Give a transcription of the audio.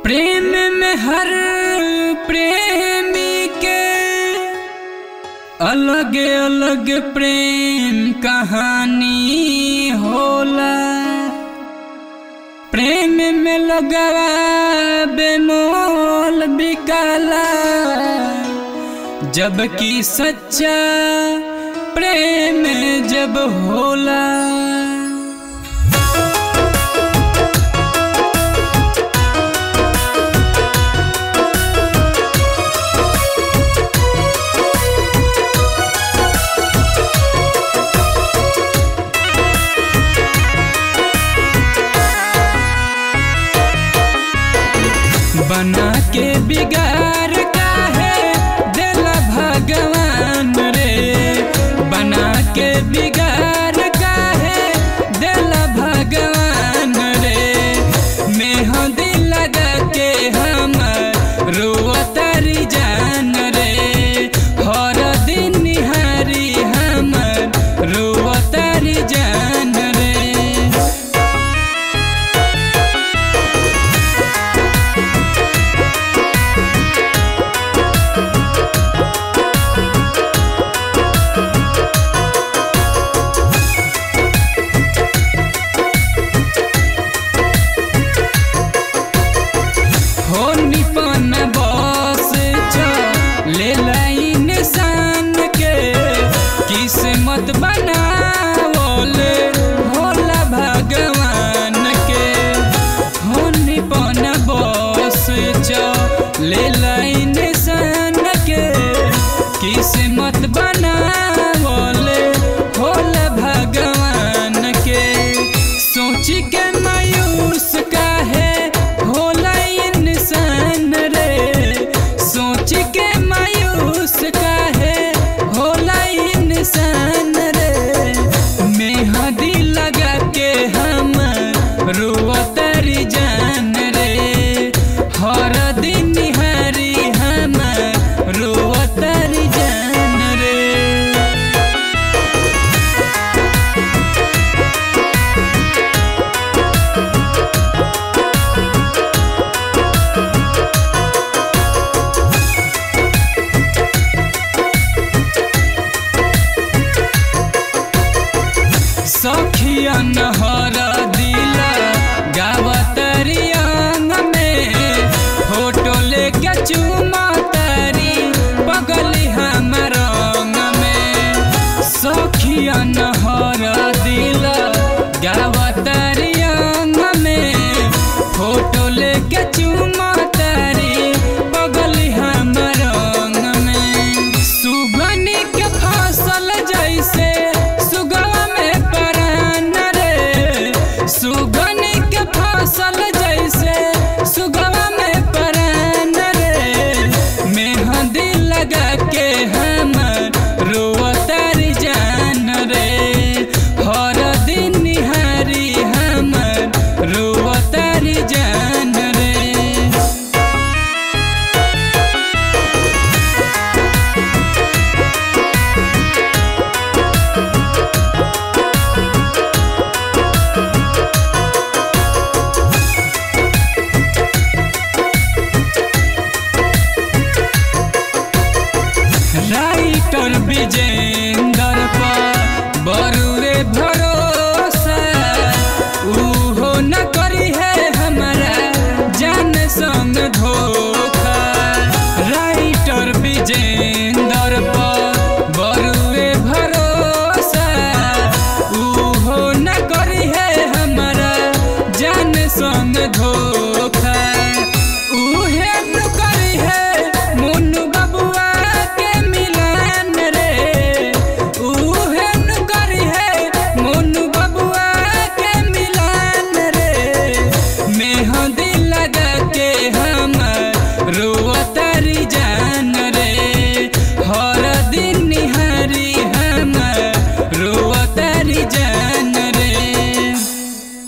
प्रेम में हर प्रेमी के अलग अलग प्रेम कहानी होला। प्रेम में लगवा बेमोल बिकाला, जबकि सच्चा प्रेम जब होला। बना के बिगाड़ काहे देला भगवान रे, बना के बिगाड़ काहे देला भगवान रे। मेहंदी लगा के हमर रोवतारी जान रे, हर दिन निहारी हमर रोवतारी जान रे। किस्मत बनावले होला भगवान के, होनी पन बस ले लाइन सन के। किस्मत बनावले होला भगवान के, सोच के मायूस काहे होला इंसान रे, सोच के मायूस काहे होला इंसान रे। मेहंदी लगा के हम रोवतारी जान